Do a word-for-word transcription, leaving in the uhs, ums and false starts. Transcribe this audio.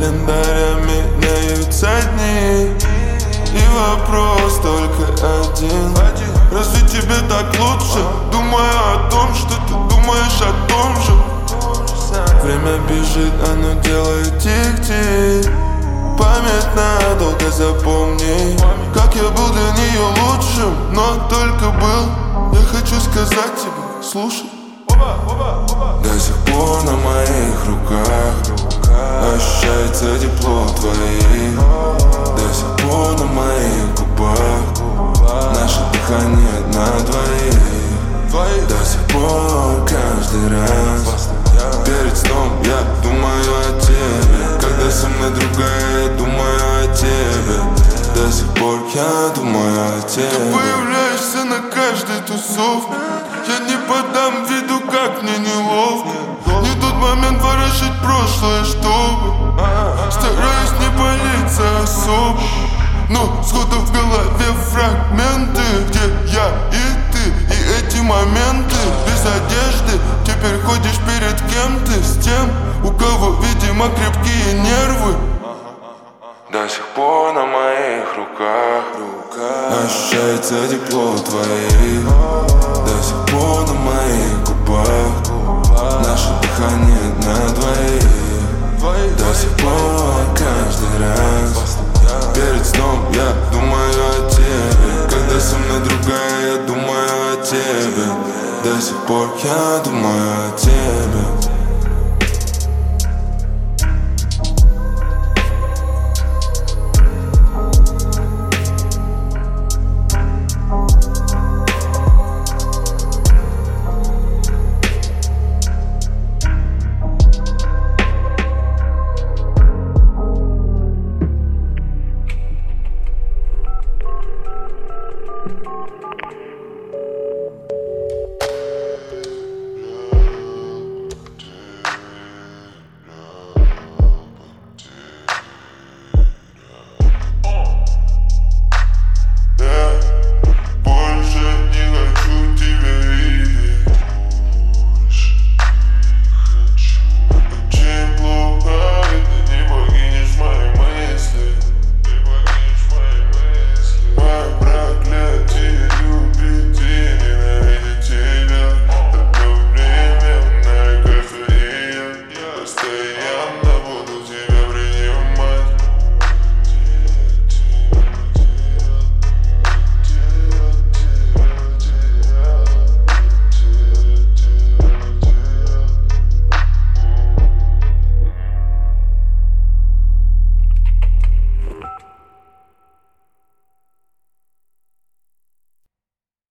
календаря меняются дни, и вопрос только один: разве тебе так лучше? Думаю о том, что ты думаешь о том же. Время бежит, оно делает тик-тик. Память надолго запомни, как я был для нее лучшим, но только был. Я хочу сказать тебе, слушай. До сих пор на моих руках ощущается тепло твоих. До сих пор на моих губах наше дыхание на двоих. До сих пор каждый раз перед сном я думаю о тебе. Когда со мной другая, я думаю о тебе. До сих пор я думаю о тебе. Ты появляешься на каждой тусовке. Я не подам виду, как мне неловко. Не тот момент ворошить прошлое, чтобы стараюсь не палиться особо. Но сходу в голове фрагменты, где я и ты, и эти моменты без одежды. Теперь ходишь перед кем-то, с тем, у кого, видимо, крепкие нервы. До сих пор на моих руках ощущается тепло твоих. До сих пор на моих губах наше дыхание на двоих. До сих пор каждый раз перед сном я думаю о тебе. Когда со мной другая, я думаю о тебе. До сих пор я думаю о тебе.